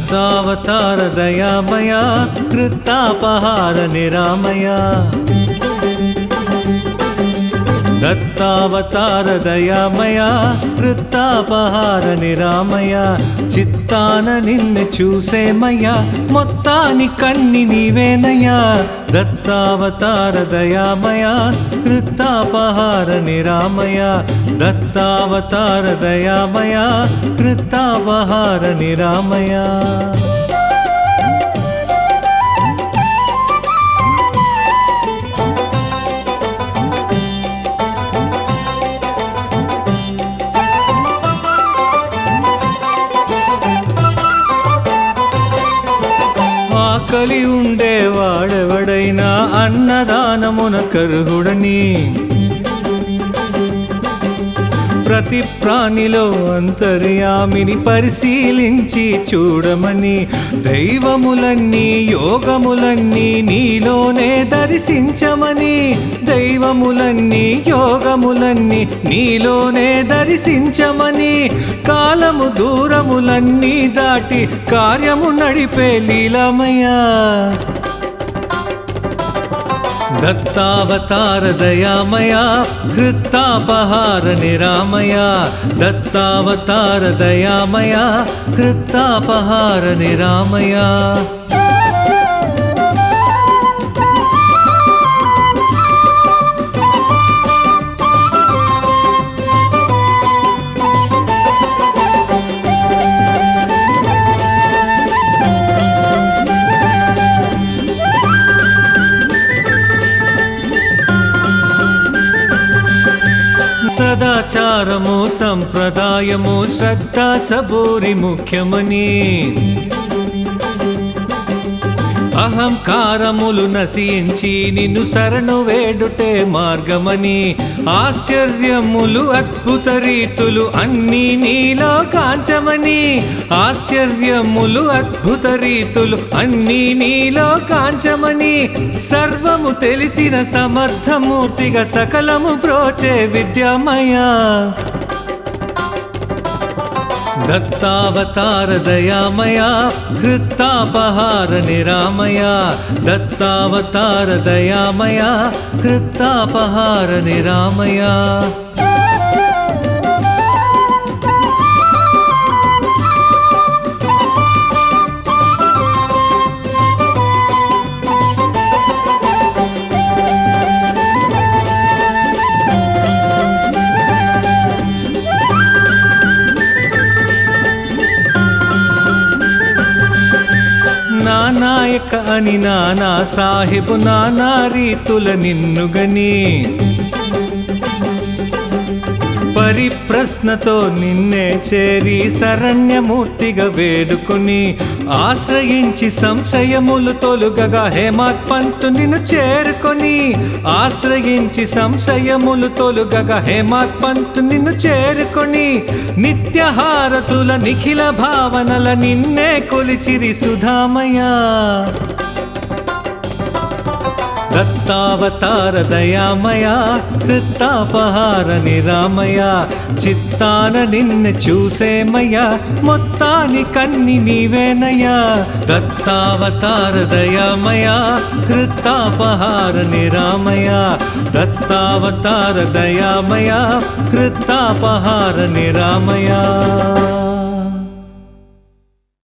దత్తావతార దయామయ కృతాపహార నిరామయ దత్తావతార దయామయ కృతాపహార నిరామయ చిత్తాన నిన్ను చూసేమయ్యా మొత్తాని కన్ని నీవేనయ్యా దత్తావతార దయామయ కృతాపహార నిరామయ దత్తావతార దయామయ కృతాపహార నిరామయ ఆకలి ఉండేవాడెవడైనా అన్నదానమున కర్హుడని ప్రతి ప్రాణిలో అంతర్యామిని పరిశీలించి చూడమని దైవములన్నీ యోగములన్నీ నీలోనే దర్శించమని దైవములన్నీ యోగములన్నీ నీలోనే దర్శించమని కాలము దూరములన్నీ దాటి కార్యము నడిపే లీలమయ్యా దత్తావతార దయామయ కృతాపహార నిరామయ దత్తావతార దయామయ కృతాపహార నిరామయ సదాచారము సంప్రదాయము శ్రద్ధ సబూరి ముఖ్యమని అహంకారములు నశించి నిన్ను శరణు వేడుటే మార్గమని ఆశ్చర్యములు అద్భుత రీతులు అన్నీ నీలో కాంచమని ఆశ్చర్యములు అద్భుత రీతులు అన్నీ నీలో కాంచమని సర్వము తెలిసిన సమర్థమూర్తిగా సకలము బ్రోచే విద్యామయ దత్తావతార దయామయ కృతాపహార నిరామయ దత్తావతార దయామయ కృతాపహార నిరామయ నాయక అని నానా సాహిబు నానా రీతుల నిన్నుగని పరిప్రశ్నతో నిన్నే చేరి శరణ్యమూర్తిగా వేడుకొని ఆశ్రయించి సంశయములు తొలుగగా హేమాత్ పంతు నిన్ను చేరుకొని ఆశ్రయించి సంశయములు తొలుగగా హేమాత్ పంతు నిన్ను చేరుకొని నిత్యహారతుల నిఖిల భావనల నిన్నే కొలిచిరి సుధామయ దత్తావతార దయామయ కృతాపహార నిరామయ చిత్తాన నిన్ను చూసేమయ్యా మొత్తాని కన్ని నీవేనయ్యా దత్తావతార దయామయ కృతాపహార నిరామయ దత్తావతార దయామయ కృతాపహార నిరామయ